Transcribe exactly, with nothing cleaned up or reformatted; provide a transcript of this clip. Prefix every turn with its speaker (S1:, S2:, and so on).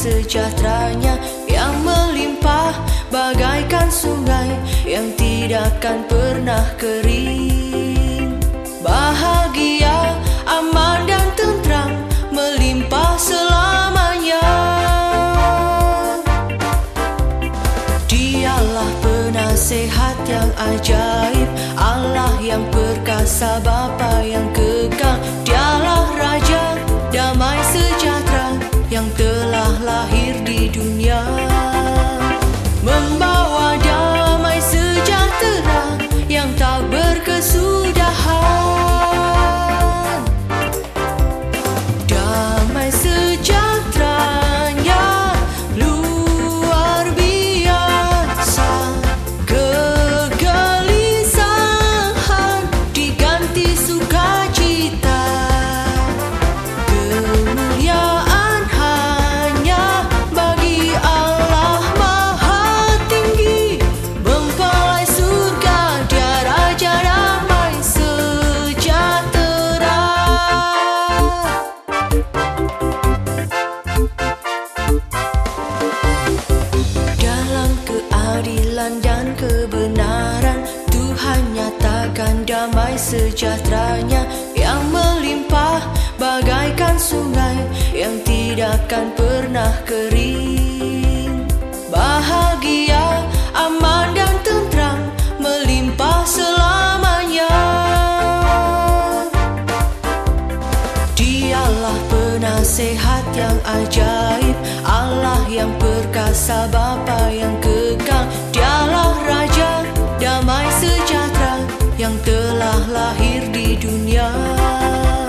S1: sejahteranya yang melimpah bagaikan sungai yang tidak akan pernah kering. Bahagia, aman dan tentram melimpah selamanya. Dialah penasehat yang ajaib, Allah yang perkasa, Bapa yang kekal. Dialah Raja damai sejahtera yang telah lahir di dunia, membawa damai sejahtera yang tak berkesudahan. Damai sejahteranya luar biasa, kegelisahan diganti sukacita. Kemuliaan hanya bagi Allah Maha Tinggi, mempelai surga Dia Raja damai sejahtera. Dalam keadilan dan kebenaran Tuhan nyatakan damai sejahteranya yang melimpah bagaikan sungai yang tidak akan pernah kering. Bahagia, aman dan tentram melimpah selamanya. Dialah penasehat yang ajaib, Allah yang perkasa, Bapa yang kekal. Dialah Raja damai sejahtera yang telah lahir di dunia,